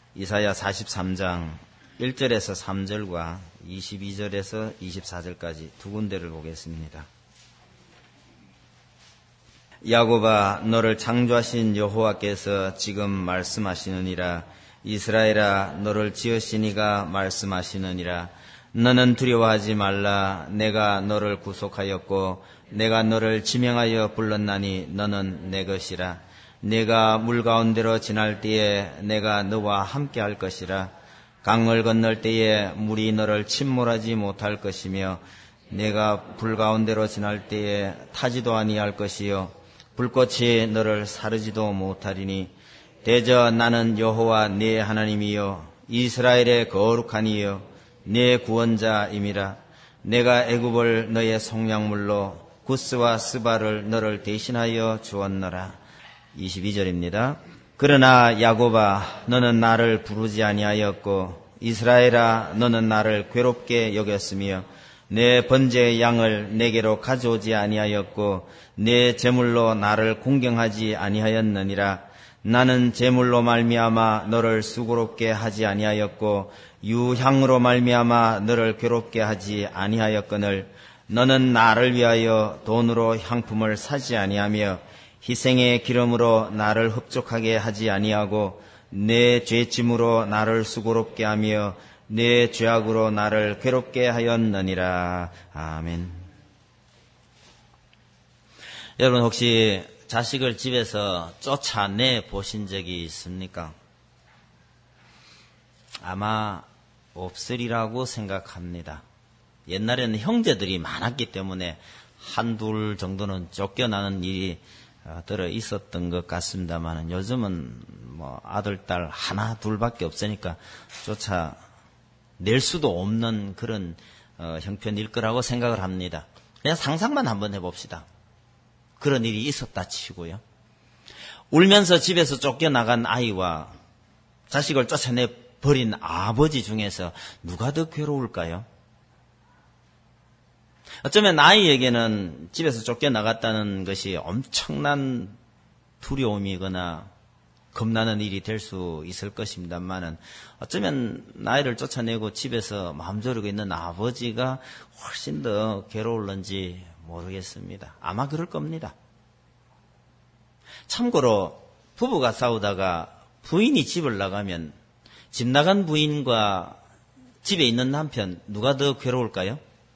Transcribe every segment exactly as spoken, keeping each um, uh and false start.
이사야 사십삼 장 일 절에서 삼 절과 이십이 절에서 이십사 절까지 두 군데를 보겠습니다. 야곱아, 너를 창조하신 여호와께서 지금 말씀하시느니라. 이스라엘아, 너를 지으시니가 말씀하시느니라. 너는 두려워하지 말라. 내가 너를 구속하였고 내가 너를 지명하여 불렀나니 너는 내 것이라. 내가 물 가운데로 지날 때에 내가 너와 함께 할 것이라. 강을 건널 때에 물이 너를 침몰하지 못할 것이며 내가 불 가운데로 지날 때에 타지도 아니할 것이요 불꽃이 너를 사르지도 못하리니 대저 나는 여호와 네 하나님이요 이스라엘의 거룩한 이요 네 구원자임이라. 내가 애굽을 너의 속량물로 구스와 스바를 너를 대신하여 주었노라. 이십이 절입니다. 그러나 야곱아, 너는 나를 부르지 아니하였고 이스라엘아, 너는 나를 괴롭게 여겼으며 내 번제의 양을 내게로 가져오지 아니하였고 내 제물로 나를 공경하지 아니하였느니라. 나는 제물로 말미암아 너를 수고롭게 하지 아니하였고 유향으로 말미암아 너를 괴롭게 하지 아니하였거늘 너는 나를 위하여 돈으로 향품을 사지 아니하며 희생의 기름으로 나를 흡족하게 하지 아니하고 내 죄짐으로 나를 수고롭게 하며 내 죄악으로 나를 괴롭게 하였느니라. 아멘. 여러분 혹시 자식을 집에서 쫓아내 보신 적이 있습니까? 아마 없으리라고 생각합니다. 옛날에는 형제들이 많았기 때문에 한둘 정도는 쫓겨나는 일이 들어 있었던 것 같습니다만 요즘은 뭐 아들, 딸 하나, 둘밖에 없으니까 쫓아낼 수도 없는 그런 어, 형편일 거라고 생각을 합니다. 그냥 상상만 한번 해봅시다. 그런 일이 있었다 치고요. 울면서 집에서 쫓겨나간 아이와 자식을 쫓아내 버린 아버지 중에서 누가 더 괴로울까요? 어쩌면 아이에게는 집에서 쫓겨나갔다는 것이 엄청난 두려움이거나 겁나는 일이 될 수 있을 것입니다만은 어쩌면 아이를 쫓아내고 집에서 마음 졸이고 있는 아버지가 훨씬 더 괴로울는지 모르겠습니다. 아마 그럴 겁니다. 참고로 부부가 싸우다가 부인이 집을 나가면 집 나간 부인과 집에 있는 남편 누가 더 괴로울까요?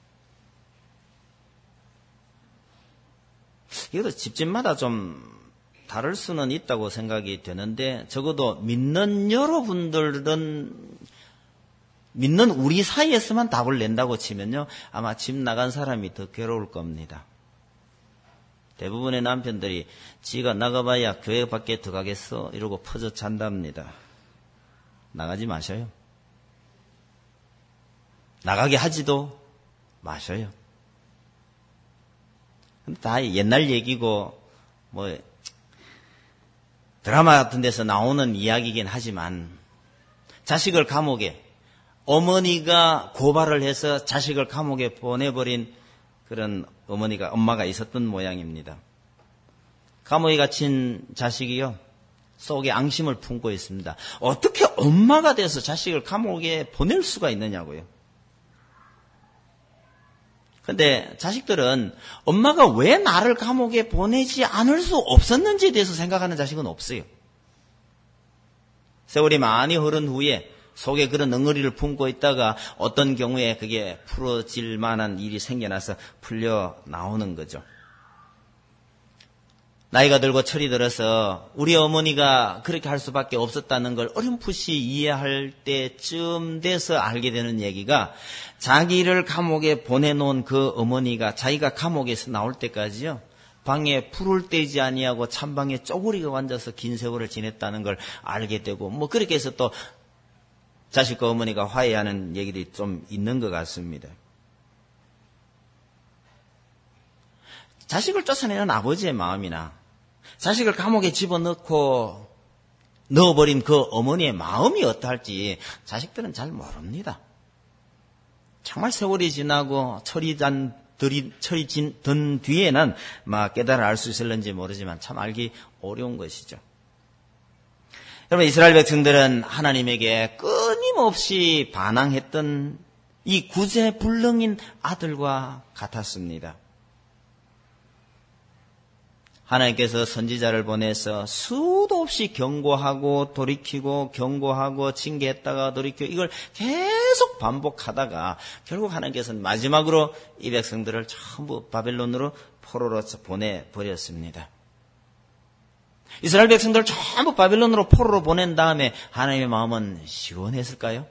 이것도 집집마다 좀 다를 수는 있다고 생각이 되는데 적어도 믿는 여러분들은 믿는 우리 사이에서만 답을 낸다고 치면요 아마 집 나간 사람이 더 괴로울 겁니다. 대부분의 남편들이 지가 나가봐야 교회 밖에 들어가겠어 이러고 퍼져 잔답니다. 나가지 마셔요. 나가게 하지도 마셔요. 다 옛날 얘기고 뭐 드라마 같은 데서 나오는 이야기이긴 하지만 자식을 감옥에 어머니가 고발을 해서 자식을 감옥에 보내버린 그런 어머니가 엄마가 있었던 모양입니다. 감옥에 갇힌 자식이요 속에 앙심을 품고 있습니다. 어떻게 엄마가 돼서 자식을 감옥에 보낼 수가 있느냐고요. 근데 자식들은 엄마가 왜 나를 감옥에 보내지 않을 수 없었는지에 대해서 생각하는 자식은 없어요. 세월이 많이 흐른 후에 속에 그런 엉어리를 품고 있다가 어떤 경우에 그게 풀어질 만한 일이 생겨나서 풀려 나오는 거죠. 나이가 들고 철이 들어서 우리 어머니가 그렇게 할 수밖에 없었다는 걸 어렴풋이 이해할 때쯤 돼서 알게 되는 얘기가 자기를 감옥에 보내놓은 그 어머니가 자기가 감옥에서 나올 때까지요 방에 불을 떼지 아니하고 찬방에 쪼그리고 앉아서 긴 세월을 지냈다는 걸 알게 되고 뭐 그렇게 해서 또 자식과 어머니가 화해하는 얘기들이 좀 있는 것 같습니다. 자식을 쫓아내는 아버지의 마음이나 자식을 감옥에 집어넣고 넣어버린 그 어머니의 마음이 어떠할지 자식들은 잘 모릅니다. 정말 세월이 지나고 철이 단 들이 철이 진, 든 뒤에는 막 깨달아 알 수 있을는지 모르지만 참 알기 어려운 것이죠. 여러분, 이스라엘 백성들은 하나님에게 끊임없이 반항했던 이 구제불능인 아들과 같았습니다. 하나님께서 선지자를 보내서 수도 없이 경고하고 돌이키고 경고하고 징계했다가 돌이키고 이걸 계속 반복하다가 결국 하나님께서는 마지막으로 이 백성들을 전부 바벨론으로 포로로 보내버렸습니다. 이스라엘 백성들을 전부 바벨론으로 포로로 보낸 다음에 하나님의 마음은 시원했을까요?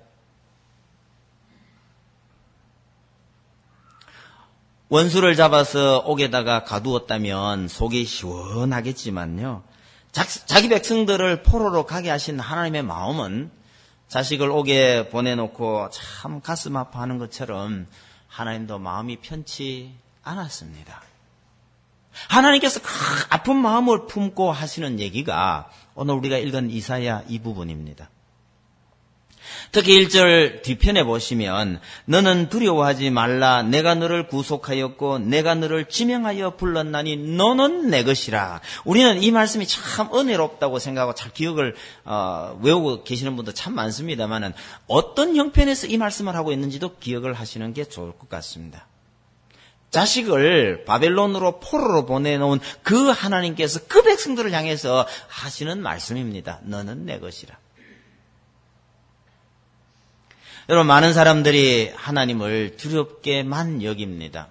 원수를 잡아서 옥에다가 가두었다면 속이 시원하겠지만요. 자기 백성들을 포로로 가게 하신 하나님의 마음은 자식을 옥에 보내놓고 참 가슴 아파하는 것처럼 하나님도 마음이 편치 않았습니다. 하나님께서 그 아픈 마음을 품고 하시는 얘기가 오늘 우리가 읽은 이사야 이 부분입니다. 특히 일 절 뒤편에 보시면 너는 두려워하지 말라 내가 너를 구속하였고 내가 너를 지명하여 불렀나니 너는 내 것이라. 우리는 이 말씀이 참 은혜롭다고 생각하고 잘 기억을 어, 외우고 계시는 분도 참 많습니다만 어떤 형편에서 이 말씀을 하고 있는지도 기억을 하시는 게 좋을 것 같습니다. 자식을 바벨론으로 포로로 보내놓은 그 하나님께서 그 백성들을 향해서 하시는 말씀입니다. 너는 내 것이라. 여러분, 많은 사람들이 하나님을 두렵게만 여깁니다.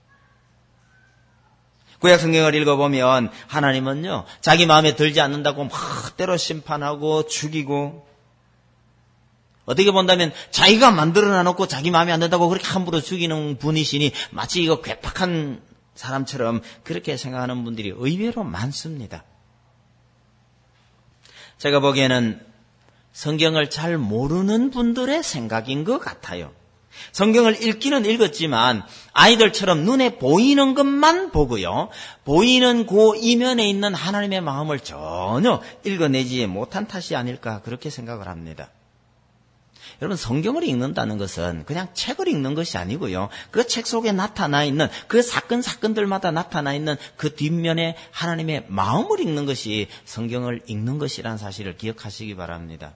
구약 성경을 읽어보면 하나님은요, 자기 마음에 들지 않는다고 막 때로 심판하고 죽이고, 어떻게 본다면 자기가 만들어 놓고 자기 마음에 안 든다고 그렇게 함부로 죽이는 분이시니 마치 이거 괴팍한 사람처럼 그렇게 생각하는 분들이 의외로 많습니다. 제가 보기에는 성경을 잘 모르는 분들의 생각인 것 같아요. 성경을 읽기는 읽었지만 아이들처럼 눈에 보이는 것만 보고요. 보이는 그 이면에 있는 하나님의 마음을 전혀 읽어내지 못한 탓이 아닐까 그렇게 생각을 합니다. 여러분, 성경을 읽는다는 것은 그냥 책을 읽는 것이 아니고요. 그 책 속에 나타나 있는 그 사건 사건들마다 나타나 있는 그 뒷면에 하나님의 마음을 읽는 것이 성경을 읽는 것이라는 사실을 기억하시기 바랍니다.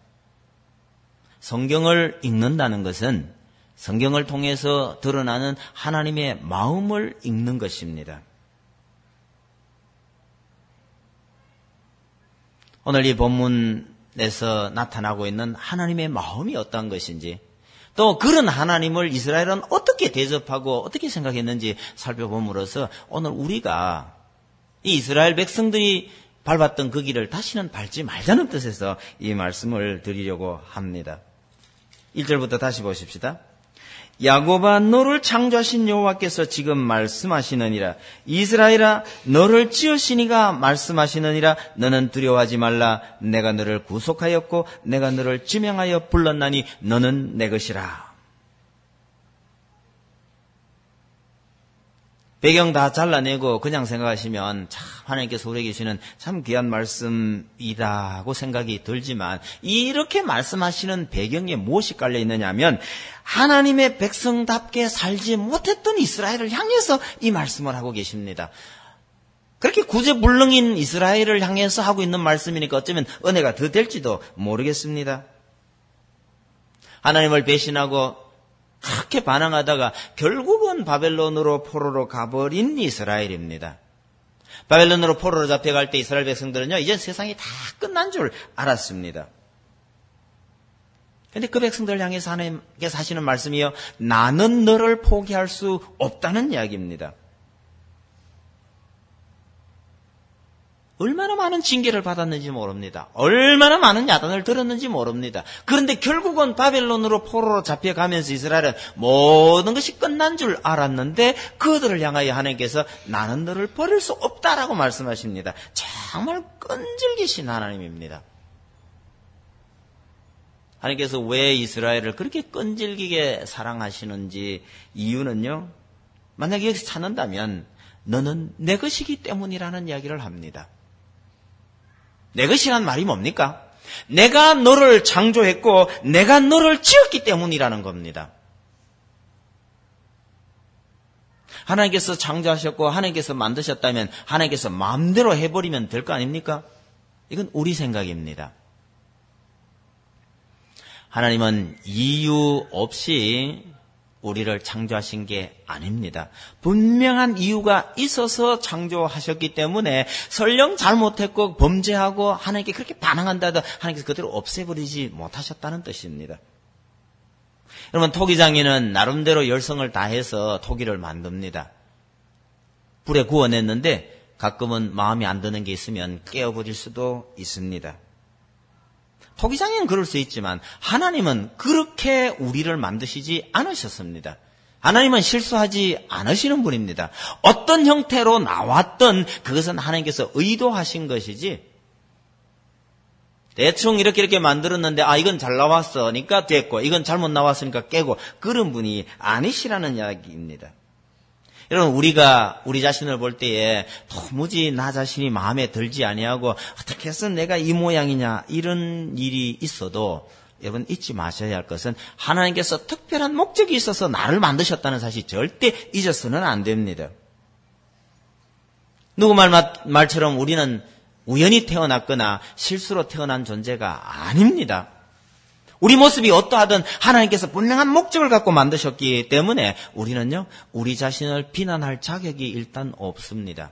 성경을 읽는다는 것은 성경을 통해서 드러나는 하나님의 마음을 읽는 것입니다. 오늘 이 본문에서 나타나고 있는 하나님의 마음이 어떠한 것인지, 또 그런 하나님을 이스라엘은 어떻게 대접하고 어떻게 생각했는지 살펴봄으로써 오늘 우리가 이 이스라엘 백성들이 밟았던 그 길을 다시는 밟지 말자는 뜻에서 이 말씀을 드리려고 합니다. 일 절부터 다시 보십시다. 야곱아 너를 창조하신 여호와께서 지금 말씀하시느니라. 이스라엘아 너를 지으시니가 말씀하시느니라. 너는 두려워하지 말라. 내가 너를 구속하였고 내가 너를 지명하여 불렀나니 너는 내 것이라. 배경 다 잘라내고 그냥 생각하시면 참 하나님께서 우리에게 주시는 참 귀한 말씀이다고 생각이 들지만, 이렇게 말씀하시는 배경에 무엇이 깔려 있느냐 하면 하나님의 백성답게 살지 못했던 이스라엘을 향해서 이 말씀을 하고 계십니다. 그렇게 구제불능인 이스라엘을 향해서 하고 있는 말씀이니까 어쩌면 은혜가 더 될지도 모르겠습니다. 하나님을 배신하고 그렇게 반항하다가 결국은 바벨론으로 포로로 가버린 이스라엘입니다. 바벨론으로 포로로 잡혀갈 때 이스라엘 백성들은요, 이제 세상이 다 끝난 줄 알았습니다. 그런데 그 백성들을 향해서 하나님께서 하시는 말씀이요, 나는 너를 포기할 수 없다는 이야기입니다. 얼마나 많은 징계를 받았는지 모릅니다. 얼마나 많은 야단을 들었는지 모릅니다. 그런데 결국은 바벨론으로 포로로 잡혀가면서 이스라엘은 모든 것이 끝난 줄 알았는데 그들을 향하여 하나님께서 나는 너를 버릴 수 없다라고 말씀하십니다. 정말 끈질기신 하나님입니다. 하나님께서 왜 이스라엘을 그렇게 끈질기게 사랑하시는지 이유는요, 만약에 여기서 찾는다면 너는 내 것이기 때문이라는 이야기를 합니다. 내 것이란 말이 뭡니까? 내가 너를 창조했고 내가 너를 지었기 때문이라는 겁니다. 하나님께서 창조하셨고 하나님께서 만드셨다면 하나님께서 마음대로 해버리면 될 거 아닙니까? 이건 우리 생각입니다. 하나님은 이유 없이 우리를 창조하신 게 아닙니다. 분명한 이유가 있어서 창조하셨기 때문에 설령 잘못했고 범죄하고 하나님께 그렇게 반항한다도 하나님께서 그대로 없애버리지 못하셨다는 뜻입니다. 여러분, 토기장인은 나름대로 열성을 다해서 토기를 만듭니다. 불에 구워냈는데 가끔은 마음에 안 드는 게 있으면 깨어버릴 수도 있습니다. 토기장인은 그럴 수 있지만 하나님은 그렇게 우리를 만드시지 않으셨습니다. 하나님은 실수하지 않으시는 분입니다. 어떤 형태로 나왔던 그것은 하나님께서 의도하신 것이지, 대충 이렇게 이렇게 만들었는데 아 이건 잘 나왔으니까 됐고 이건 잘못 나왔으니까 깨고, 그런 분이 아니시라는 이야기입니다. 여러분, 우리가 우리 자신을 볼 때에 도무지 나 자신이 마음에 들지 아니하고 어떻게 해서 내가 이 모양이냐 이런 일이 있어도 여러분 잊지 마셔야 할 것은 하나님께서 특별한 목적이 있어서 나를 만드셨다는 사실 절대 잊어서는 안 됩니다. 누구 말, 말처럼 우리는 우연히 태어났거나 실수로 태어난 존재가 아닙니다. 우리 모습이 어떠하든 하나님께서 분명한 목적을 갖고 만드셨기 때문에 우리는요, 우리 자신을 비난할 자격이 일단 없습니다.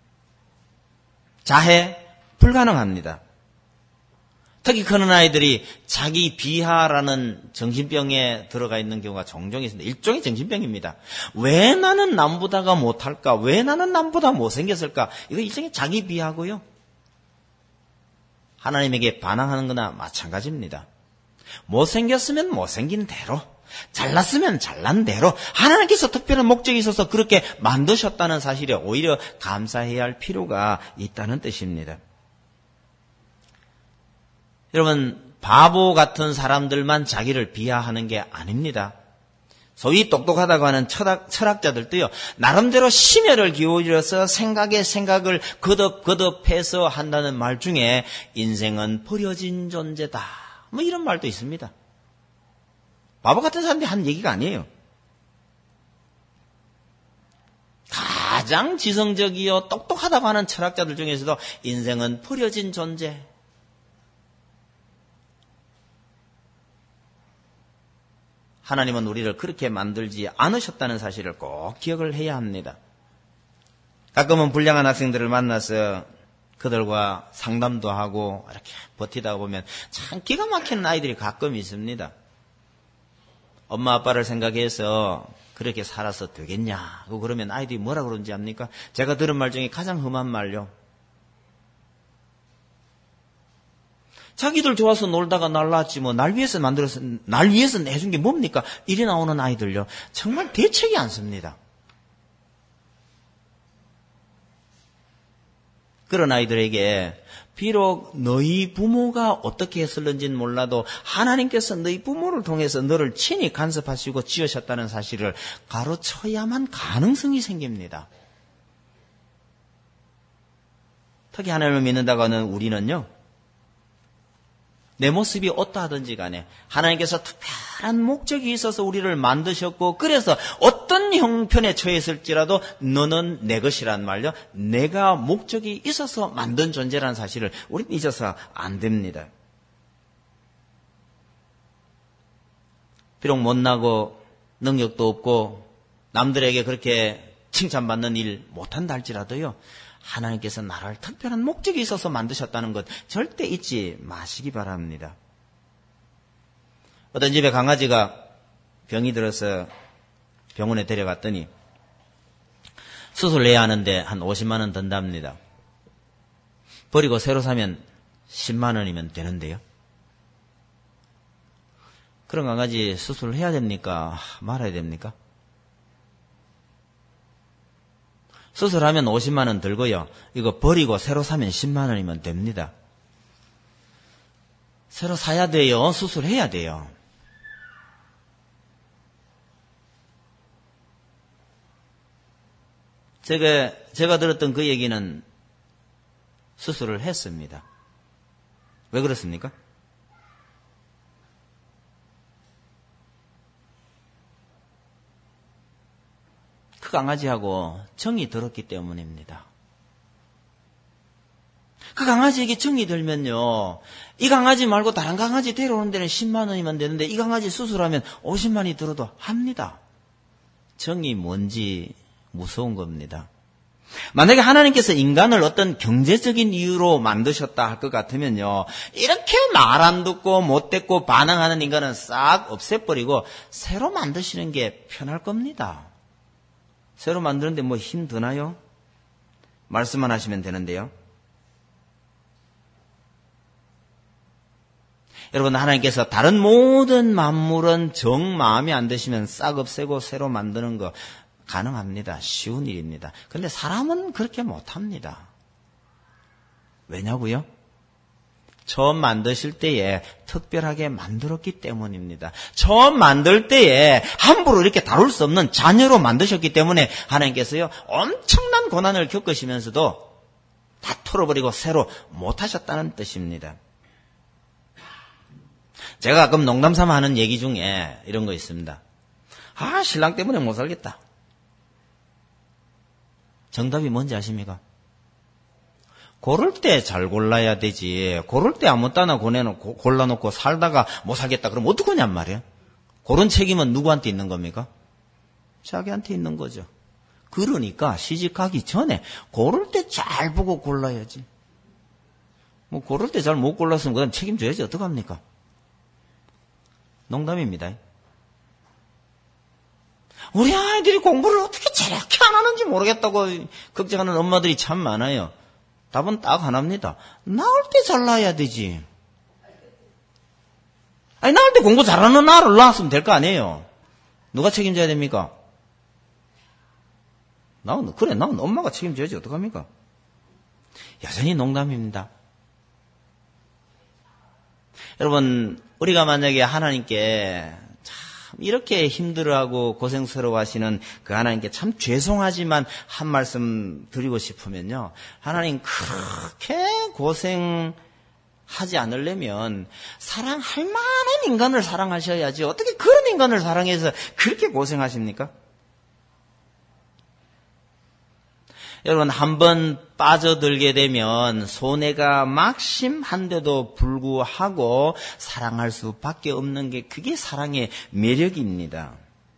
자해 불가능합니다. 특히 그런 아이들이 자기 비하라는 정신병에 들어가 있는 경우가 종종 있습니다. 일종의 정신병입니다. 왜 나는 남보다가 못할까? 왜 나는 남보다 못생겼을까? 이거 일종의 자기 비하고요. 하나님에게 반항하는 거나 마찬가지입니다. 못생겼으면 못생긴 대로, 잘났으면 잘난 대로 하나님께서 특별한 목적이 있어서 그렇게 만드셨다는 사실에 오히려 감사해야 할 필요가 있다는 뜻입니다. 여러분, 바보 같은 사람들만 자기를 비하하는 게 아닙니다. 소위 똑똑하다고 하는 철학, 철학자들도요, 나름대로 심혈을 기울여서 생각에 생각을 거듭거듭해서 한다는 말 중에 인생은 버려진 존재다, 뭐 이런 말도 있습니다. 바보 같은 사람들이 하는 얘기가 아니에요. 가장 지성적이요 똑똑하다고 하는 철학자들 중에서도 인생은 버려진 존재, 하나님은 우리를 그렇게 만들지 않으셨다는 사실을 꼭 기억을 해야 합니다. 가끔은 불량한 학생들을 만나서 그들과 상담도 하고 이렇게 버티다 보면 참 기가 막히는 아이들이 가끔 있습니다. 엄마 아빠를 생각해서 그렇게 살아서 되겠냐, 그러면 아이들이 뭐라 그러는지 압니까? 제가 들은 말 중에 가장 험한 말요, 자기들 좋아서 놀다가 날랐지 뭐 날 위해서 만들어서 날 위해서 내준 게 뭡니까? 이리 나오는 아이들요, 정말 대책이 않습니다. 그런 아이들에게 비록 너희 부모가 어떻게 했을는지는 몰라도 하나님께서 너희 부모를 통해서 너를 친히 간섭하시고 지으셨다는 사실을 가르쳐야만 가능성이 생깁니다. 특히 하나님을 믿는다고 하는 우리는요, 내 모습이 어떠하든지 간에 하나님께서 특별한 목적이 있어서 우리를 만드셨고, 그래서 어떤 형편에 처했을지라도 너는 내 것이란 말요, 내가 목적이 있어서 만든 존재라는 사실을 우리는 잊어서 안 됩니다. 비록 못나고 능력도 없고 남들에게 그렇게 칭찬받는 일 못한다 할지라도요, 하나님께서 나를 특별한 목적이 있어서 만드셨다는 것 절대 잊지 마시기 바랍니다. 어떤 집에 강아지가 병이 들어서 병원에 데려갔더니 수술해야 하는데 한 오십만 원 든답니다. 버리고 새로 사면 십만 원이면 되는데요. 그런 강아지 수술을 해야 됩니까? 말아야 됩니까? 수술하면 오십만 원 들고요, 이거 버리고 새로 사면 십만 원이면 됩니다. 새로 사야 돼요? 수술해야 돼요? 제가, 제가 들었던 그 얘기는 수술을 했습니다. 왜 그렇습니까? 그 강아지하고 정이 들었기 때문입니다. 그 강아지에게 정이 들면요, 이 강아지 말고 다른 강아지 데려오는 데는 십만 원이면 되는데 이 강아지 수술하면 오십만이 들어도 합니다. 정이 뭔지 무서운 겁니다. 만약에 하나님께서 인간을 어떤 경제적인 이유로 만드셨다 할 것 같으면요, 이렇게 말 안 듣고 못됐고 반항하는 인간은 싹 없애버리고 새로 만드시는 게 편할 겁니다. 새로 만드는데 뭐 힘 드나요? 말씀만 하시면 되는데요. 여러분, 하나님께서 다른 모든 만물은 정 마음에 안 드시면 싹 없애고 새로 만드는 거 가능합니다. 쉬운 일입니다. 그런데 사람은 그렇게 못합니다. 왜냐고요? 처음 만드실 때에 특별하게 만들었기 때문입니다. 처음 만들 때에 함부로 이렇게 다룰 수 없는 자녀로 만드셨기 때문에 하나님께서요, 엄청난 고난을 겪으시면서도 다 털어버리고 새로 못하셨다는 뜻입니다. 제가 가끔 농담삼아 하는 얘기 중에 이런 거 있습니다. 아, 신랑 때문에 못 살겠다. 정답이 뭔지 아십니까? 고를 때 잘 골라야 되지. 고를 때 아무 따나 고내놓고, 골라놓고 살다가 못 살겠다. 그럼 어떡하냔 말이에요. 고른 책임은 누구한테 있는 겁니까? 자기한테 있는 거죠. 그러니까 시집가기 전에 고를 때 잘 보고 골라야지. 뭐 고를 때 잘 못 골랐으면 그건 책임져야지. 어떡합니까? 농담입니다. 우리 아이들이 공부를 어떻게 저렇게 안 하는지 모르겠다고 걱정하는 엄마들이 참 많아요. 답은 딱 하나입니다. 나올 때 잘 나야 되지. 아니, 나올 때 공부 잘하는 나를 낳았으면 될 거 아니에요. 누가 책임져야 됩니까? 나는, 그래, 나는 엄마가 책임져야지. 어떡합니까? 여전히 농담입니다. 여러분, 우리가 만약에 하나님께 이렇게 힘들어하고 고생스러워하시는 그 하나님께 참 죄송하지만 한 말씀 드리고 싶으면요, 하나님 그렇게 고생하지 않으려면 사랑할 만한 인간을 사랑하셔야지 어떻게 그런 인간을 사랑해서 그렇게 고생하십니까? 여러분, 한번 빠져들게 되면 손해가 막심한데도 불구하고 사랑할 수밖에 없는 게 그게 사랑의 매력입니다.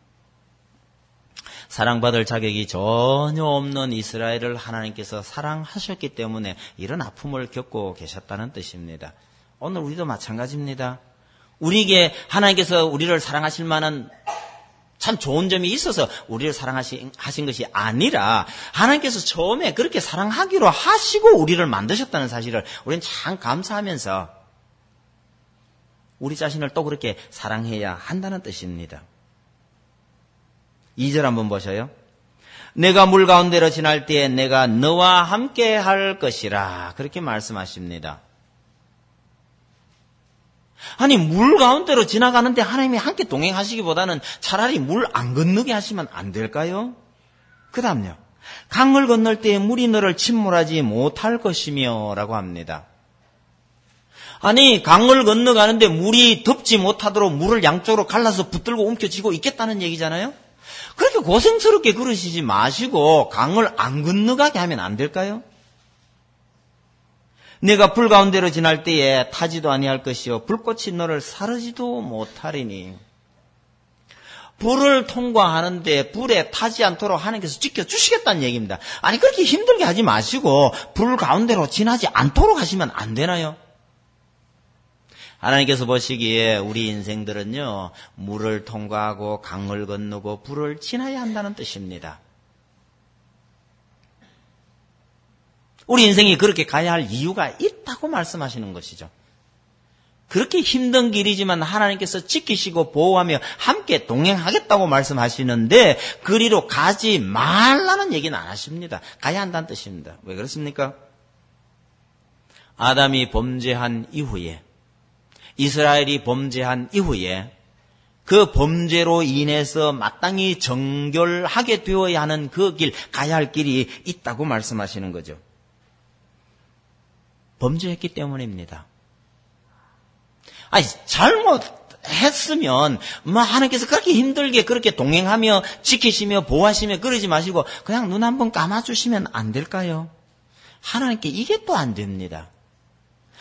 사랑받을 자격이 전혀 없는 이스라엘을 하나님께서 사랑하셨기 때문에 이런 아픔을 겪고 계셨다는 뜻입니다. 오늘 우리도 마찬가지입니다. 우리에게 하나님께서 우리를 사랑하실 만한 참 좋은 점이 있어서 우리를 사랑하신 것이 아니라 하나님께서 처음에 그렇게 사랑하기로 하시고 우리를 만드셨다는 사실을 우리는 참 감사하면서 우리 자신을 또 그렇게 사랑해야 한다는 뜻입니다. 이 절 한번 보셔요. 내가 물 가운데로 지날 때에 내가 너와 함께 할 것이라, 그렇게 말씀하십니다. 아니, 물 가운데로 지나가는데 하나님이 함께 동행하시기보다는 차라리 물 안 건너게 하시면 안 될까요? 그 다음요. 강을 건널 때에 물이 너를 침몰하지 못할 것이며 라고 합니다. 아니, 강을 건너가는데 물이 덮지 못하도록 물을 양쪽으로 갈라서 붙들고 움켜쥐고 있겠다는 얘기잖아요? 그렇게 고생스럽게 그러시지 마시고 강을 안 건너가게 하면 안 될까요? 내가 불 가운데로 지날 때에 타지도 아니할 것이요 불꽃이 너를 사르지도 못하리니. 불을 통과하는데 불에 타지 않도록 하나님께서 지켜주시겠다는 얘기입니다. 아니, 그렇게 힘들게 하지 마시고 불 가운데로 지나지 않도록 하시면 안 되나요? 하나님께서 보시기에 우리 인생들은요, 물을 통과하고 강을 건너고 불을 지나야 한다는 뜻입니다. 우리 인생이 그렇게 가야 할 이유가 있다고 말씀하시는 것이죠. 그렇게 힘든 길이지만 하나님께서 지키시고 보호하며 함께 동행하겠다고 말씀하시는데 그리로 가지 말라는 얘기는 안 하십니다. 가야 한다는 뜻입니다. 왜 그렇습니까? 아담이 범죄한 이후에, 이스라엘이 범죄한 이후에 그 범죄로 인해서 마땅히 정결하게 되어야 하는 그 길, 가야 할 길이 있다고 말씀하시는 거죠. 범죄했기 때문입니다. 아니, 잘못했으면 뭐 하나님께서 그렇게 힘들게 그렇게 동행하며 지키시며 보호하시며 그러지 마시고 그냥 눈 한번 감아주시면 안 될까요? 하나님께 이게 또 안 됩니다.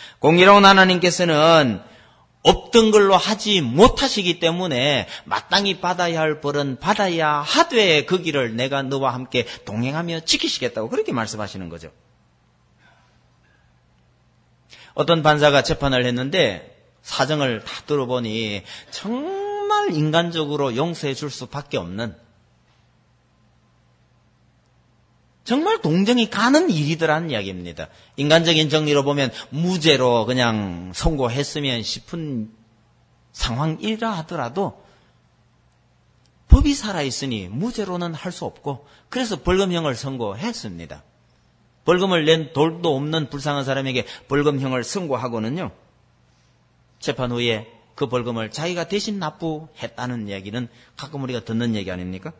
공의로운 하나님께서는 없던 걸로 하지 못하시기 때문에 마땅히 받아야 할 벌은 받아야 하되 그 길을 내가 너와 함께 동행하며 지키시겠다고 그렇게 말씀하시는 거죠. 어떤 판사가 재판을 했는데 사정을 다 들어보니 정말 인간적으로 용서해 줄 수밖에 없는, 정말 동정이 가는 일이더라는 이야기입니다. 인간적인 정리로 보면 무죄로 그냥 선고했으면 싶은 상황이라 하더라도 법이 살아있으니 무죄로는 할 수 없고 그래서 벌금형을 선고했습니다. 벌금을 낸 돌도 없는 불쌍한 사람에게 벌금형을 선고하고는요, 재판 후에 그 벌금을 자기가 대신 납부했다는 이야기는 가끔 우리가 듣는 얘기 아닙니까?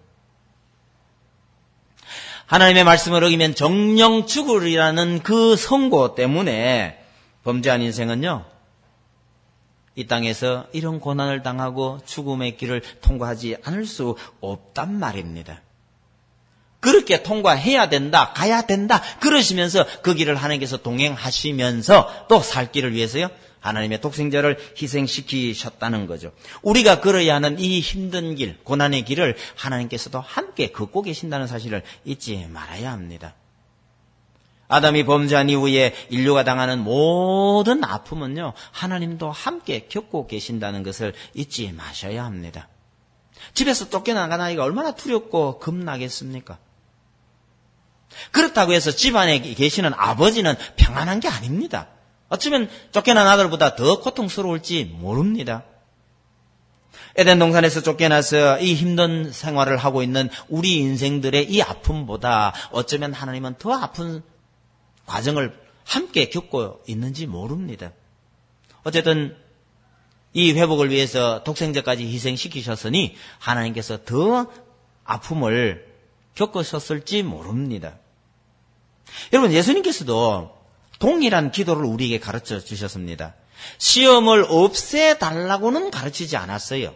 하나님의 말씀을 어기면 정령 죽으리라는 그 선고 때문에 범죄한 인생은요, 이 땅에서 이런 고난을 당하고 죽음의 길을 통과하지 않을 수 없단 말입니다. 그렇게 통과해야 된다, 가야 된다, 그러시면서 그 길을 하나님께서 동행하시면서 또 살 길을 위해서요, 하나님의 독생자를 희생시키셨다는 거죠. 우리가 걸어야 하는 이 힘든 길, 고난의 길을 하나님께서도 함께 걷고 계신다는 사실을 잊지 말아야 합니다. 아담이 범죄한 이후에 인류가 당하는 모든 아픔은요, 하나님도 함께 겪고 계신다는 것을 잊지 마셔야 합니다. 집에서 쫓겨나간 아이가 얼마나 두렵고 겁나겠습니까? 그렇다고 해서 집안에 계시는 아버지는 평안한 게 아닙니다. 어쩌면 쫓겨난 아들보다 더 고통스러울지 모릅니다. 에덴 동산에서 쫓겨나서 이 힘든 생활을 하고 있는 우리 인생들의 이 아픔보다 어쩌면 하나님은 더 아픈 과정을 함께 겪고 있는지 모릅니다. 어쨌든 이 회복을 위해서 독생자까지 희생시키셨으니 하나님께서 더 아픔을 겪으셨을지 모릅니다. 여러분, 예수님께서도 동일한 기도를 우리에게 가르쳐 주셨습니다. 시험을 없애달라고는 가르치지 않았어요.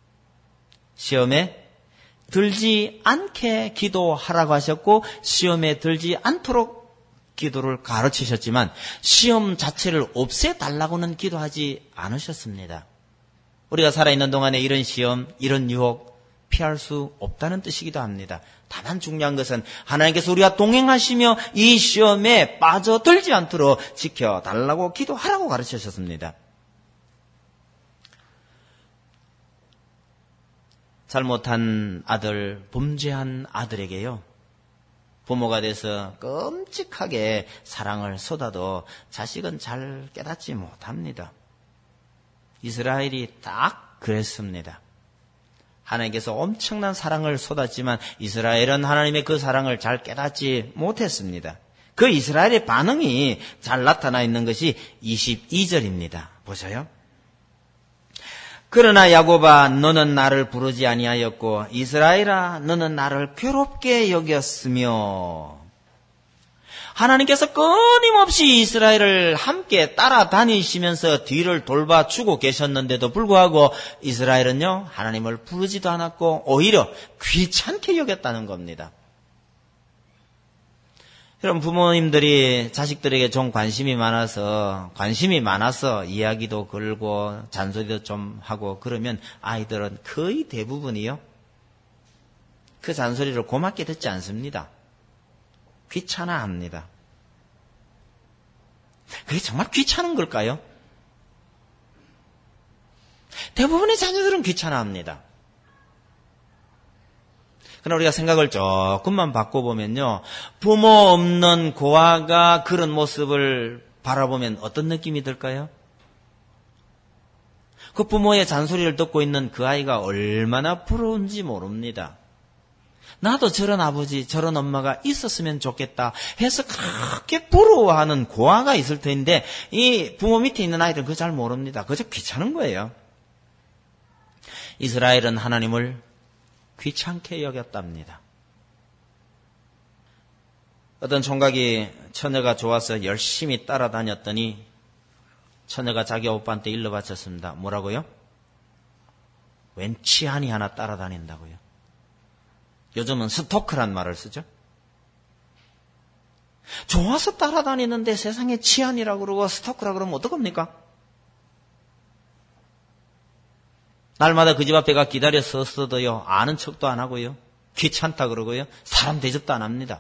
시험에 들지 않게 기도하라고 하셨고 시험에 들지 않도록 기도를 가르치셨지만 시험 자체를 없애달라고는 기도하지 않으셨습니다. 우리가 살아있는 동안에 이런 시험, 이런 유혹 피할 수 없다는 뜻이기도 합니다. 다만 중요한 것은 하나님께서 우리와 동행하시며 이 시험에 빠져들지 않도록 지켜달라고 기도하라고 가르치셨습니다. 잘못한 아들, 범죄한 아들에게요, 부모가 돼서 끔찍하게 사랑을 쏟아도 자식은 잘 깨닫지 못합니다. 이스라엘이 딱 그랬습니다. 하나님께서 엄청난 사랑을 쏟았지만 이스라엘은 하나님의 그 사랑을 잘 깨닫지 못했습니다. 그 이스라엘의 반응이 잘 나타나 있는 것이 이십이 절입니다. 보세요. 그러나 야곱아 너는 나를 부르지 아니하였고 이스라엘아 너는 나를 괴롭게 여겼으며, 하나님께서 끊임없이 이스라엘을 함께 따라다니시면서 뒤를 돌봐주고 계셨는데도 불구하고 이스라엘은요, 하나님을 부르지도 않았고 오히려 귀찮게 여겼다는 겁니다. 여러분, 부모님들이 자식들에게 좀 관심이 많아서 관심이 많아서 이야기도 걸고 잔소리도 좀 하고 그러면 아이들은 거의 대부분이요, 그 잔소리를 고맙게 듣지 않습니다. 귀찮아합니다. 그게 정말 귀찮은 걸까요? 대부분의 자녀들은 귀찮아합니다. 그러나 우리가 생각을 조금만 바꿔보면요, 부모 없는 고아가 그런 모습을 바라보면 어떤 느낌이 들까요? 그 부모의 잔소리를 듣고 있는 그 아이가 얼마나 부러운지 모릅니다. 나도 저런 아버지, 저런 엄마가 있었으면 좋겠다 해서 그렇게 부러워하는 고아가 있을 텐데 이 부모 밑에 있는 아이들은 그거 잘 모릅니다. 그저 귀찮은 거예요. 이스라엘은 하나님을 귀찮게 여겼답니다. 어떤 총각이 처녀가 좋아서 열심히 따라다녔더니 처녀가 자기 오빠한테 일러 바쳤습니다. 뭐라고요? 웬 치안이 하나 따라다닌다고요. 요즘은 스토커란 말을 쓰죠. 좋아서 따라다니는데 세상에 치안이라고 그러고 스토커라고 그러면 어떡합니까? 날마다 그 집 앞에 가 기다려 섰어도요, 아는 척도 안 하고요, 귀찮다 그러고요, 사람 대접도 안 합니다.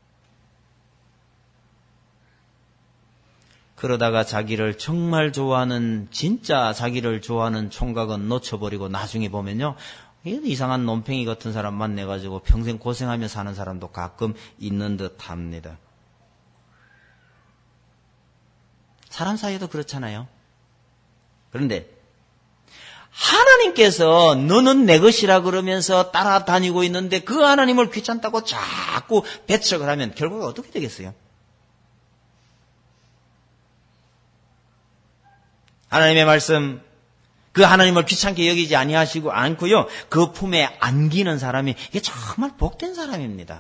그러다가 자기를 정말 좋아하는, 진짜 자기를 좋아하는 총각은 놓쳐버리고 나중에 보면요, 이상한 논팽이 같은 사람 만나가지고 평생 고생하며 사는 사람도 가끔 있는 듯 합니다. 사람 사이에도 그렇잖아요. 그런데 하나님께서 너는 내 것이라 그러면서 따라다니고 있는데 그 하나님을 귀찮다고 자꾸 배척을 하면 결국 어떻게 되겠어요? 하나님의 말씀, 그 하나님을 귀찮게 여기지 아니하시고 않고요, 그 품에 안기는 사람이 이게 정말 복된 사람입니다.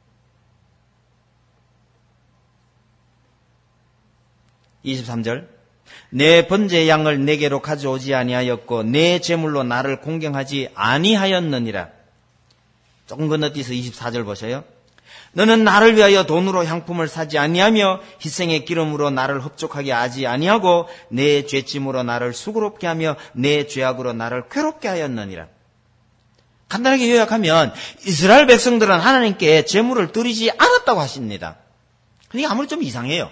이십삼 절, 내 번제 양을 내게로 가져오지 아니하였고 내 제물로 나를 공경하지 아니하였느니라. 조금 건너뛰어서 이십사 절 보셔요. 너는 나를 위하여 돈으로 향품을 사지 아니하며 희생의 기름으로 나를 흡족하게 하지 아니하고 내 죄짐으로 나를 수고롭게 하며 내 죄악으로 나를 괴롭게 하였느니라. 간단하게 요약하면 이스라엘 백성들은 하나님께 제물을 드리지 않았다고 하십니다. 그러니까 아무리 좀 이상해요.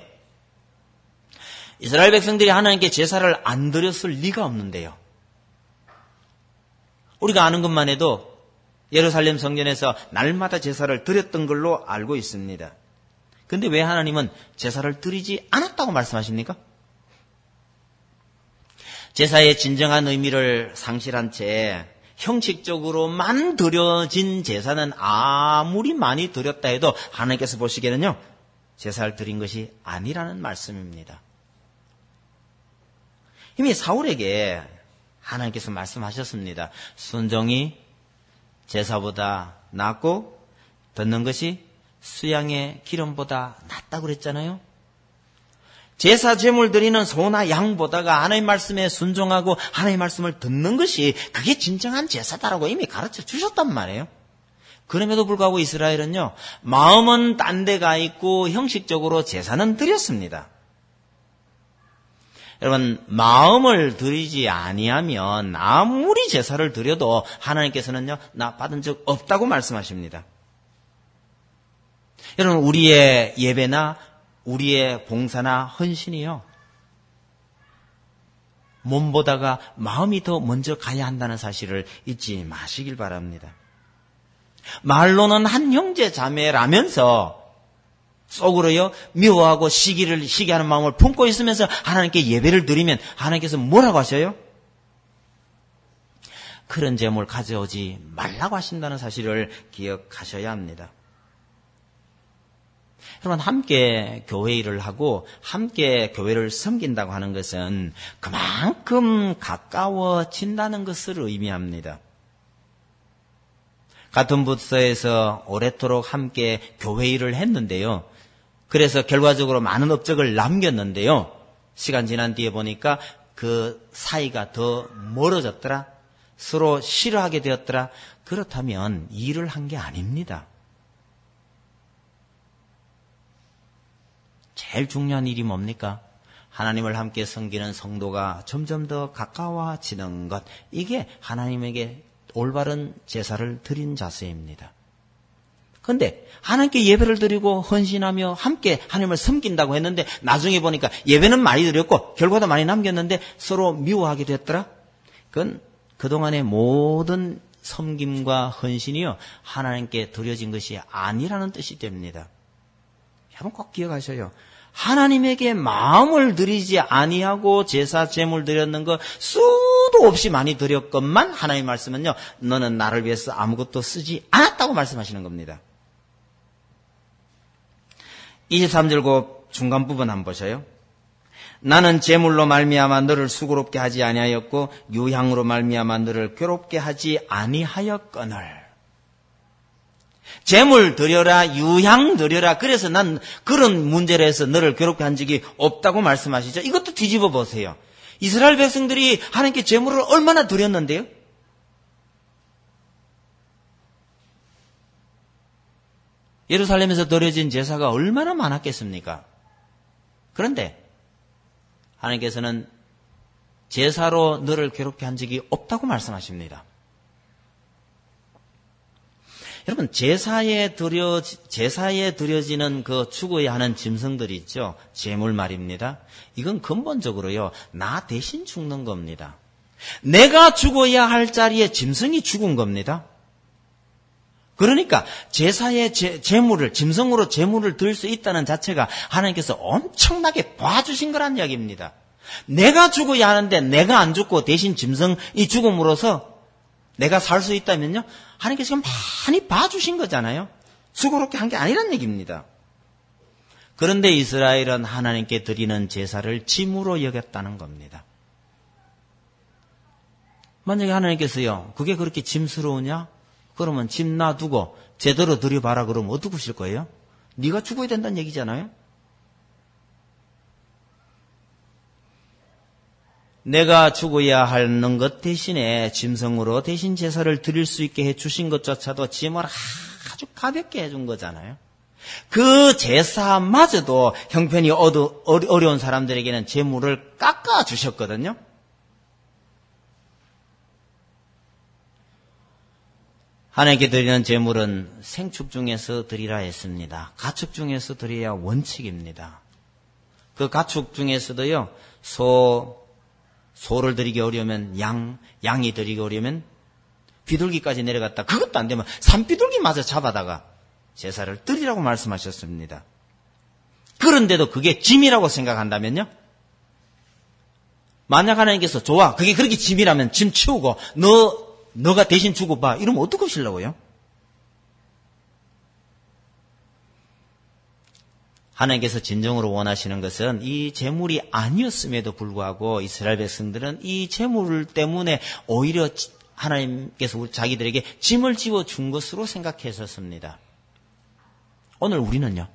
이스라엘 백성들이 하나님께 제사를 안 드렸을 리가 없는데요. 우리가 아는 것만 해도 예루살렘 성전에서 날마다 제사를 드렸던 걸로 알고 있습니다. 그런데 왜 하나님은 제사를 드리지 않았다고 말씀하십니까? 제사의 진정한 의미를 상실한 채 형식적으로만 드려진 제사는 아무리 많이 드렸다 해도 하나님께서 보시기에는요, 제사를 드린 것이 아니라는 말씀입니다. 이미 사울에게 하나님께서 말씀하셨습니다. 순종이 제사보다 낫고 듣는 것이 수양의 기름보다 낫다고 그랬잖아요. 제사 제물 드리는 소나 양보다가 하나님 말씀에 순종하고 하나님 말씀을 듣는 것이 그게 진정한 제사다라고 이미 가르쳐 주셨단 말이에요. 그럼에도 불구하고 이스라엘은요, 마음은 딴 데 가 있고 형식적으로 제사는 드렸습니다. 여러분, 마음을 드리지 아니하면 아무리 제사를 드려도 하나님께서는요, 나 받은 적 없다고 말씀하십니다. 여러분, 우리의 예배나 우리의 봉사나 헌신이요, 몸보다가 마음이 더 먼저 가야 한다는 사실을 잊지 마시길 바랍니다. 말로는 한 형제 자매라면서 속으로요, 미워하고 시기를 시기하는 마음을 품고 있으면서 하나님께 예배를 드리면 하나님께서 뭐라고 하셔요? 그런 제물 가져오지 말라고 하신다는 사실을 기억하셔야 합니다. 여러분, 함께 교회 일을 하고 함께 교회를 섬긴다고 하는 것은 그만큼 가까워진다는 것을 의미합니다. 같은 부서에서 오래도록 함께 교회 일을 했는데요, 그래서 결과적으로 많은 업적을 남겼는데요, 시간 지난 뒤에 보니까 그 사이가 더 멀어졌더라, 서로 싫어하게 되었더라. 그렇다면 일을 한 게 아닙니다. 제일 중요한 일이 뭡니까? 하나님을 함께 섬기는 성도가 점점 더 가까워지는 것, 이게 하나님에게 올바른 제사를 드린 자세입니다. 그런데 하나님께 예배를 드리고 헌신하며 함께 하나님을 섬긴다고 했는데 나중에 보니까 예배는 많이 드렸고 결과도 많이 남겼는데 서로 미워하게 됐더라? 그건 그동안의 모든 섬김과 헌신이요, 하나님께 드려진 것이 아니라는 뜻이 됩니다. 여러분 꼭 기억하셔요. 하나님에게 마음을 드리지 아니하고 제사 제물 드렸는 거 수도 없이 많이 드렸건만 하나님 말씀은요, 너는 나를 위해서 아무것도 쓰지 않았다고 말씀하시는 겁니다. 이십삼 절 그 중간 부분 한번 보셔요. 나는 제물로 말미암아 너를 수고롭게 하지 아니하였고 유향으로 말미암아 너를 괴롭게 하지 아니하였거늘. 제물 드려라, 유향 드려라, 그래서 난 그런 문제로 해서 너를 괴롭게 한 적이 없다고 말씀하시죠. 이것도 뒤집어 보세요. 이스라엘 백성들이 하나님께 제물을 얼마나 드렸는데요? 예루살렘에서 드려진 제사가 얼마나 많았겠습니까? 그런데 하나님께서는 제사로 너를 괴롭게 한 적이 없다고 말씀하십니다. 여러분, 제사에 드려, 제사에 드려지는 그 죽어야 하는 짐승들이 있죠. 제물 말입니다. 이건 근본적으로요, 나 대신 죽는 겁니다. 내가 죽어야 할 자리에 짐승이 죽은 겁니다. 그러니까 제사의 제, 제물을, 짐승으로 제물을 드릴 수 있다는 자체가 하나님께서 엄청나게 봐주신 거란 이야기입니다. 내가 죽어야 하는데 내가 안 죽고 대신 짐승이 죽음으로써 내가 살 수 있다면요, 하나님께서 많이 봐주신 거잖아요. 수고롭게 한 게 아니란 얘기입니다. 그런데 이스라엘은 하나님께 드리는 제사를 짐으로 여겼다는 겁니다. 만약에 하나님께서요, 그게 그렇게 짐스러우냐? 그러면 짐 놔두고 제대로 드려봐라 그러면 어떻게 하실 거예요? 네가 죽어야 된다는 얘기잖아요. 내가 죽어야 하는 것 대신에 짐승으로 대신 제사를 드릴 수 있게 해주신 것조차도 짐을 아주 가볍게 해준 거잖아요. 그 제사마저도 형편이 어두, 어려운 사람들에게는 제물을 깎아주셨거든요. 하나님께 드리는 제물은 생축 중에서 드리라 했습니다. 가축 중에서 드려야 원칙입니다. 그 가축 중에서도요, 소, 소를 드리기 어려우면 양, 양이 드리기 어려우면 비둘기까지 내려갔다. 그것도 안 되면 산비둘기마저 잡아다가 제사를 드리라고 말씀하셨습니다. 그런데도 그게 짐이라고 생각한다면요, 만약 하나님께서 좋아, 그게 그렇게 짐이라면 짐 치우고 너 너가 대신 죽어봐, 이러면 어떻게 하시려고요? 하나님께서 진정으로 원하시는 것은 이 제물이 아니었음에도 불구하고 이스라엘 백성들은 이 제물 때문에 오히려 하나님께서 자기들에게 짐을 지워준 것으로 생각했었습니다. 오늘 우리는요,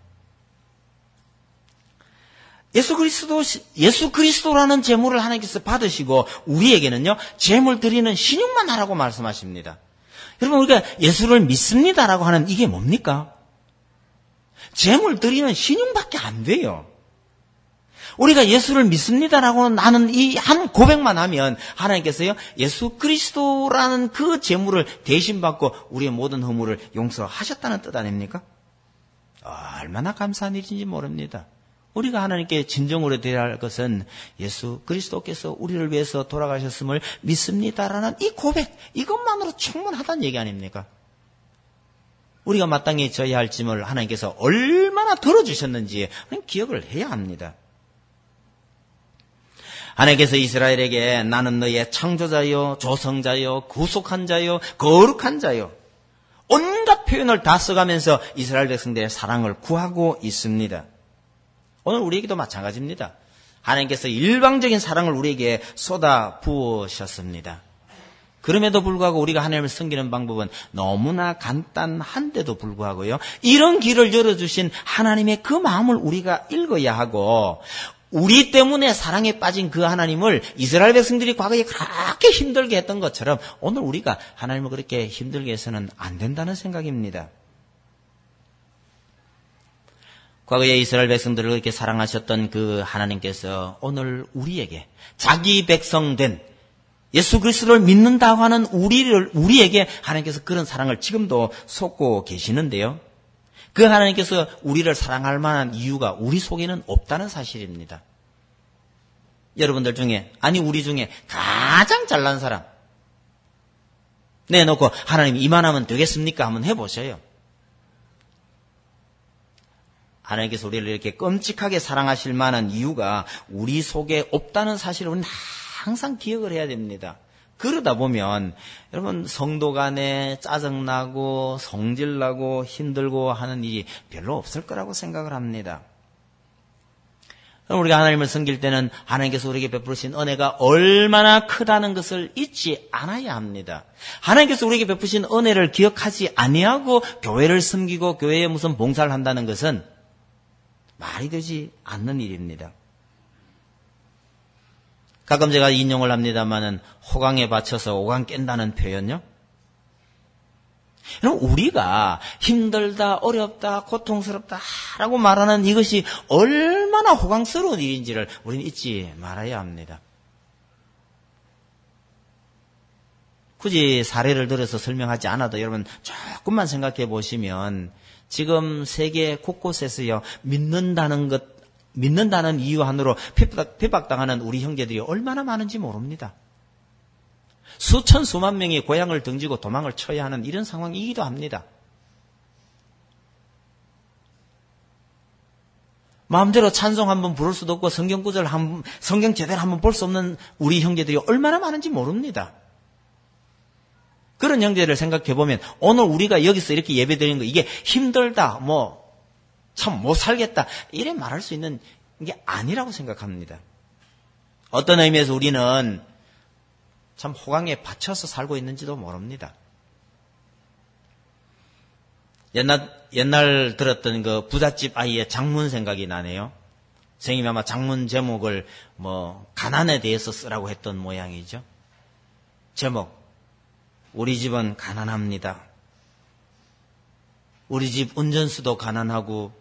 예수 그리스도, 예수 그리스도라는 제물을 하나님께서 받으시고 우리에게는요, 제물 드리는 신용만 하라고 말씀하십니다. 여러분, 우리가 예수를 믿습니다라고 하는 이게 뭡니까? 제물 드리는 신용밖에 안 돼요. 우리가 예수를 믿습니다라고 하는 이 한 고백만 하면 하나님께서요, 예수 그리스도라는 그 제물을 대신 받고 우리의 모든 허물을 용서하셨다는 뜻 아닙니까? 얼마나 감사한 일인지 모릅니다. 우리가 하나님께 진정으로 드려야 할 것은 예수 그리스도께서 우리를 위해서 돌아가셨음을 믿습니다라는 이 고백, 이것만으로 충분하다는 얘기 아닙니까? 우리가 마땅히 져야 할 짐을 하나님께서 얼마나 들어주셨는지 기억을 해야 합니다. 하나님께서 이스라엘에게 나는 너의 창조자요, 조성자요, 구속한 자요, 거룩한 자요, 온갖 표현을 다 써가면서 이스라엘 백성들의 사랑을 구하고 있습니다. 오늘 우리에게도 마찬가지입니다. 하나님께서 일방적인 사랑을 우리에게 쏟아 부으셨습니다. 그럼에도 불구하고 우리가 하나님을 섬기는 방법은 너무나 간단한데도 불구하고요, 이런 길을 열어주신 하나님의 그 마음을 우리가 읽어야 하고, 우리 때문에 사랑에 빠진 그 하나님을 이스라엘 백성들이 과거에 그렇게 힘들게 했던 것처럼 오늘 우리가 하나님을 그렇게 힘들게 해서는 안 된다는 생각입니다. 과거에 이스라엘 백성들을 그렇게 사랑하셨던 그 하나님께서 오늘 우리에게 자기 백성된 예수 그리스도를 믿는다고 하는 우리를, 우리에게 하나님께서 그런 사랑을 지금도 쏟고 계시는데요, 그 하나님께서 우리를 사랑할 만한 이유가 우리 속에는 없다는 사실입니다. 여러분들 중에, 아니 우리 중에 가장 잘난 사람 내놓고 하나님 이만하면 되겠습니까? 한번 해보셔요. 하나님께서 우리를 이렇게 끔찍하게 사랑하실 만한 이유가 우리 속에 없다는 사실을 우리는 항상 기억을 해야 됩니다. 그러다 보면 여러분, 성도 간에 짜증나고 성질나고 힘들고 하는 일이 별로 없을 거라고 생각을 합니다. 우리가 하나님을 섬길 때는 하나님께서 우리에게 베푸신 은혜가 얼마나 크다는 것을 잊지 않아야 합니다. 하나님께서 우리에게 베푸신 은혜를 기억하지 아니하고 교회를 섬기고 교회에 무슨 봉사를 한다는 것은 말이 되지 않는 일입니다. 가끔 제가 인용을 합니다마는 호강에 받쳐서 오강 깬다는 표현요, 그럼 우리가 힘들다, 어렵다, 고통스럽다 라고 말하는 이것이 얼마나 호강스러운 일인지를 우리는 잊지 말아야 합니다. 굳이 사례를 들어서 설명하지 않아도 여러분 조금만 생각해 보시면 지금 세계 곳곳에서요, 믿는다는 것, 믿는다는 이유 하나로 핍박당하는 우리 형제들이 얼마나 많은지 모릅니다. 수천 수만 명이 고향을 등지고 도망을 쳐야 하는 이런 상황이기도 합니다. 마음대로 찬송 한번 부를 수도 없고 성경 구절 한 성경 제대로 한번 볼 수 없는 우리 형제들이 얼마나 많은지 모릅니다. 그런 형제를 생각해 보면 오늘 우리가 여기서 이렇게 예배드리는 거 이게 힘들다, 뭐 참 못 살겠다 이래 말할 수 있는 게 아니라고 생각합니다. 어떤 의미에서 우리는 참 호강에 받쳐서 살고 있는지도 모릅니다. 옛날 옛날 들었던 그 부잣집 아이의 장문 생각이 나네요. 선생님이 아마 장문 제목을 뭐 가난에 대해서 쓰라고 했던 모양이죠. 제목: 우리 집은 가난합니다. 우리 집 운전수도 가난하고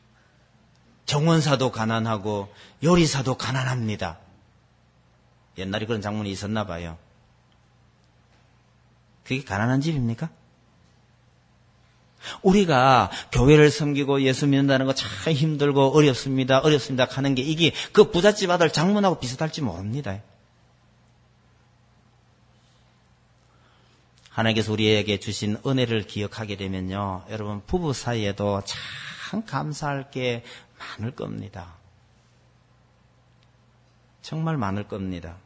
정원사도 가난하고 요리사도 가난합니다. 옛날에 그런 장문이 있었나 봐요. 그게 가난한 집입니까? 우리가 교회를 섬기고 예수 믿는다는 거 참 힘들고 어렵습니다. 어렵습니다 하는 게 이게 그 부잣집 아들 장문하고 비슷할지 모릅니다. 하나님께서 우리에게 주신 은혜를 기억하게 되면요, 여러분 부부 사이에도 참 감사할 게 많을 겁니다. 정말 많을 겁니다.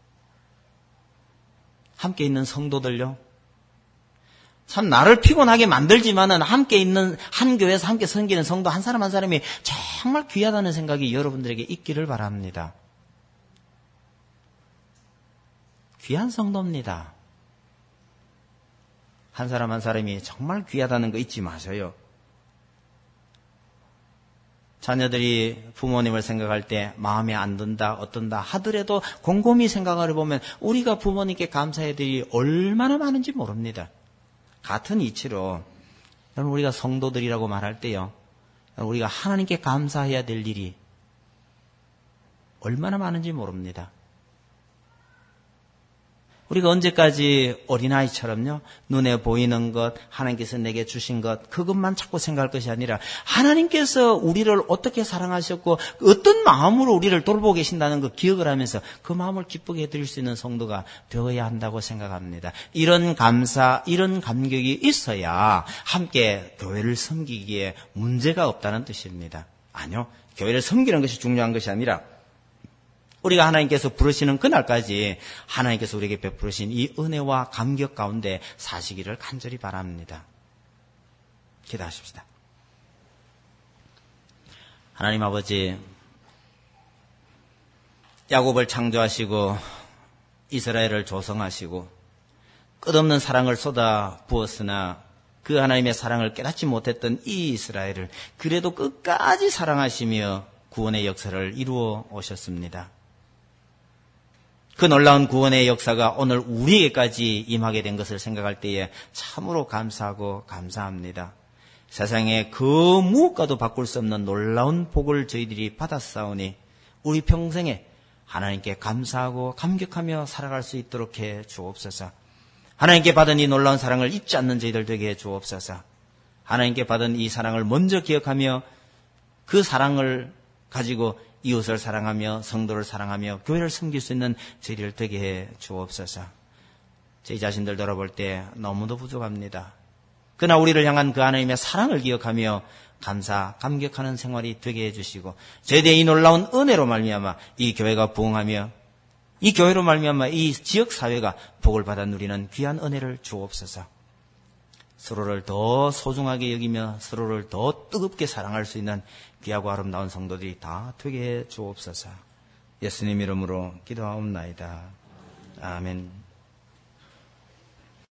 함께 있는 성도들요, 참 나를 피곤하게 만들지만은 함께 있는 한 교회에서 함께 섬기는 성도 한 사람 한 사람이 정말 귀하다는 생각이 여러분들에게 있기를 바랍니다. 귀한 성도입니다. 한 사람 한 사람이 정말 귀하다는 거 잊지 마세요. 자녀들이 부모님을 생각할 때 마음에 안 든다, 어떤다 하더라도 곰곰이 생각을 해보면 우리가 부모님께 감사해야 될 일이 얼마나 많은지 모릅니다. 같은 이치로 여러분 우리가 성도들이라고 말할 때요, 우리가 하나님께 감사해야 될 일이 얼마나 많은지 모릅니다. 우리가 언제까지 어린아이처럼요, 눈에 보이는 것, 하나님께서 내게 주신 것, 그것만 자꾸 생각할 것이 아니라 하나님께서 우리를 어떻게 사랑하셨고 어떤 마음으로 우리를 돌보고 계신다는 거 기억을 하면서 그 마음을 기쁘게 해드릴 수 있는 성도가 되어야 한다고 생각합니다. 이런 감사, 이런 감격이 있어야 함께 교회를 섬기기에 문제가 없다는 뜻입니다. 아니요, 교회를 섬기는 것이 중요한 것이 아니라 우리가 하나님께서 부르시는 그날까지 하나님께서 우리에게 베푸신 이 은혜와 감격 가운데 사시기를 간절히 바랍니다. 기도하십시다. 하나님 아버지, 야곱을 창조하시고 이스라엘을 조성하시고 끝없는 사랑을 쏟아 부었으나 그 하나님의 사랑을 깨닫지 못했던 이 이스라엘을 그래도 끝까지 사랑하시며 구원의 역사를 이루어 오셨습니다. 그 놀라운 구원의 역사가 오늘 우리에게까지 임하게 된 것을 생각할 때에 참으로 감사하고 감사합니다. 세상에 그 무엇과도 바꿀 수 없는 놀라운 복을 저희들이 받았사오니 우리 평생에 하나님께 감사하고 감격하며 살아갈 수 있도록 해 주옵소서. 하나님께 받은 이 놀라운 사랑을 잊지 않는 저희들 되게 해 주옵소서. 하나님께 받은 이 사랑을 먼저 기억하며 그 사랑을 가지고 이웃을 사랑하며 성도를 사랑하며 교회를 섬길 수 있는 저희를 되게 해 주옵소서. 저희 자신들 돌아볼 때 너무도 부족합니다. 그러나 우리를 향한 그 하나님의 사랑을 기억하며 감사, 감격하는 생활이 되게 해주시고 저희들의 이 놀라운 은혜로 말미암아 이 교회가 부흥하며 이 교회로 말미암아 이 지역사회가 복을 받아 누리는 귀한 은혜를 주옵소서. 서로를 더 소중하게 여기며 서로를 더 뜨겁게 사랑할 수 있는 귀하고 아름다운 성도들이 다 되게 해 주옵소서. 예수님 이름으로 기도하옵나이다. 아멘.